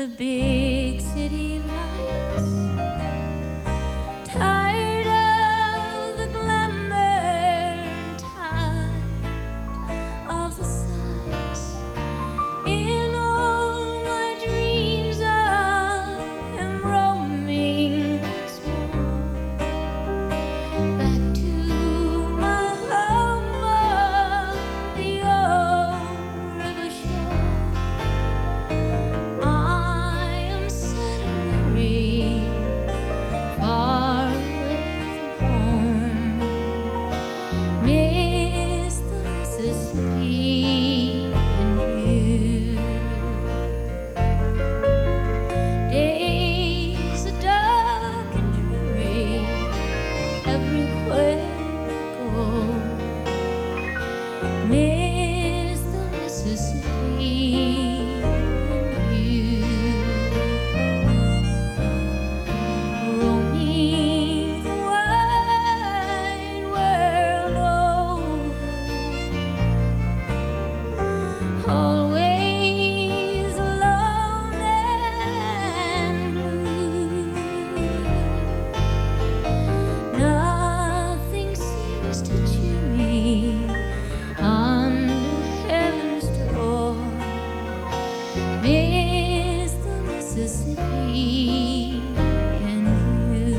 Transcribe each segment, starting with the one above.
the big city lights, tired of the glamour and tired of the sights. In all my dreams I am roaming once more, back to my home on the old river shore. I am suddenly far away from home, miss the Mississippi and you. Days are dark and dreary everywhere I go, miss the Mississippi and you. Roaming the wide world over, always alone and blue. Nothing seems to cheer me under heaven's door, miss the Mississippi and you.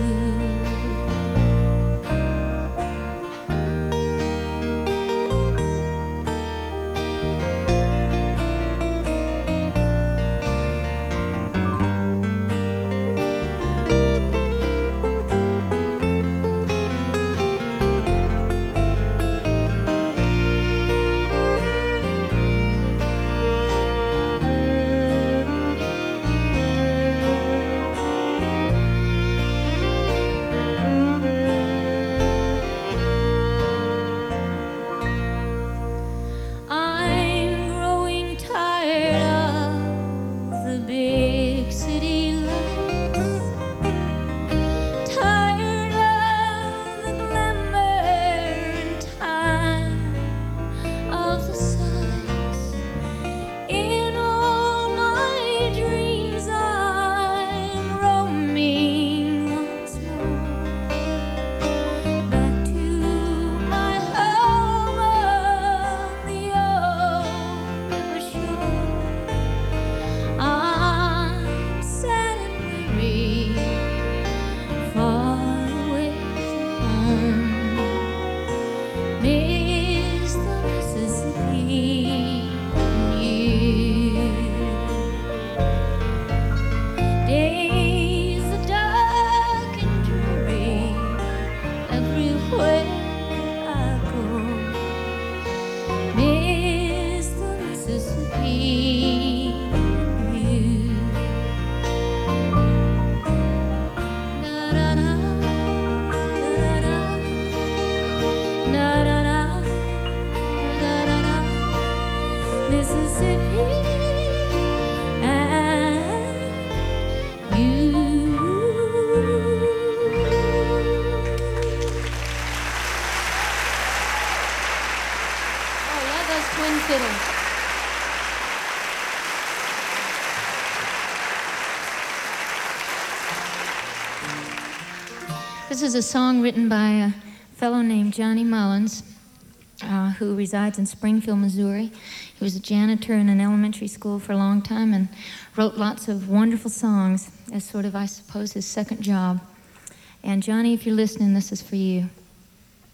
I'm growing tired of the big city lights, tired of the glamour and tired of the sights. In all my dreams I'm roaming once more, back to my home on the old river shore. I'm sad and weary, far away from home, miss the Mississippi and you. Days are dark and dreary everywhere I go, miss the Mississippi and you. Na na na, na na na, na na na, na na, Mississippi and you. Oh, yeah, those twin fiddles. This is a song written by a fellow named Johnny Mullins, who resides in Springfield, Missouri. He was a janitor in an elementary school for a long time and wrote lots of wonderful songs as sort of, I suppose, his second job. And Johnny, if you're listening, this is for you.